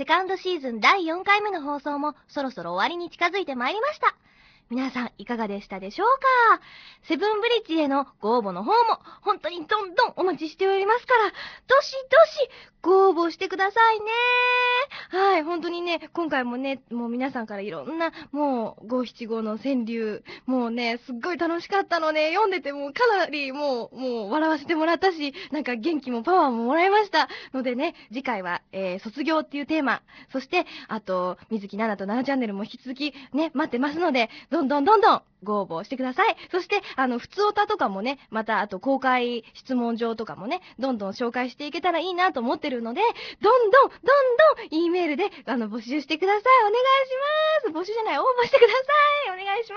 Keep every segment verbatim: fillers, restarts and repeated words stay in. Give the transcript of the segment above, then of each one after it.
セカンドシーズンだいよんかいめの放送もそろそろ終わりに近づいてまいりました。皆さんいかがでしたでしょうか？セブンブリッジへのご応募の方も本当にどんどんお待ちしておりますから、どしどしご応募してくださいね。はい、本当にね、今回もね、もう皆さんからいろんな、もうご七五の川柳、もうね、すっごい楽しかったので、読んでてもかなりもう、もう笑わせてもらったし、なんか元気もパワーももらいました。のでね、次回は、えー、卒業っていうテーマ、そして、あと、水木奈々と奈々チャンネルも引き続きね、待ってますので、どんどんどんどんご応募してください。そして、あの、普通歌とかもね、また、あと、公開質問状とかもね、どんどん紹介していけたらいいなと思ってるので、どんどん、どんどん、E メールで、あの、募集してください。お願いします。募集じゃない、応募してください。お願いします。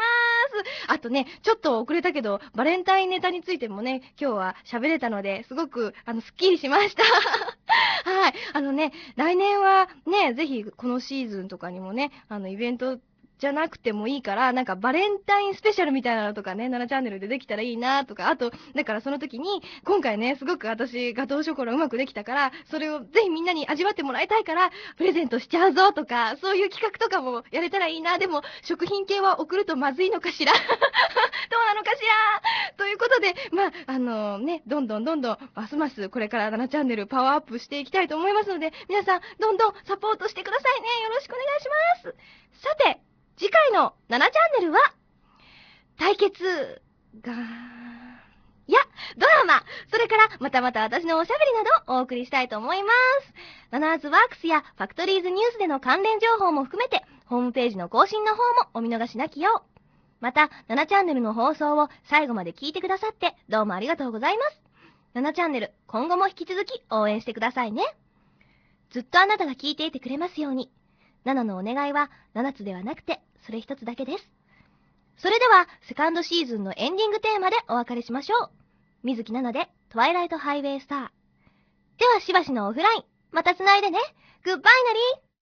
あとね、ちょっと遅れたけど、バレンタインネタについてもね、今日は喋れたので、すごく、あの、スッキリしました。はい。あのね、来年はね、ぜひ、このシーズンとかにもね、あの、イベント、じゃなくてもいいから、なんかバレンタインスペシャルみたいなのとかね、ナナチャンネルでできたらいいなとか、あと、だからその時に、今回ね、すごく私、ガトーショコラうまくできたから、それをぜひみんなに味わってもらいたいから、プレゼントしちゃうぞとか、そういう企画とかもやれたらいいな。でも、食品系は送るとまずいのかしらどうなのかしらということで、まあ、あのね、どんどんどんどん、ますますこれからナナチャンネルパワーアップしていきたいと思いますので、皆さん、どんどんサポートしてくださいね。よろしくお願いします。さて、次回のナナチャンネルは、対決が、いや、ドラマ、それからまたまた私のおしゃべりなどお送りしたいと思います。ナナーズワークスやファクトリーズニュースでの関連情報も含めて、ホームページの更新の方もお見逃しなきよう。また、ナナチャンネルの放送を最後まで聞いてくださってどうもありがとうございます。ナナチャンネル、今後も引き続き応援してくださいね。ずっとあなたが聞いていてくれますように。ナナのお願いはななつではなくて、それ一つだけです。それでは、セカンドシーズンのエンディングテーマでお別れしましょう。水木奈々で、トワイライトハイウェイスター。ではしばしのオフライン、また繋いでね。グッバイなりー。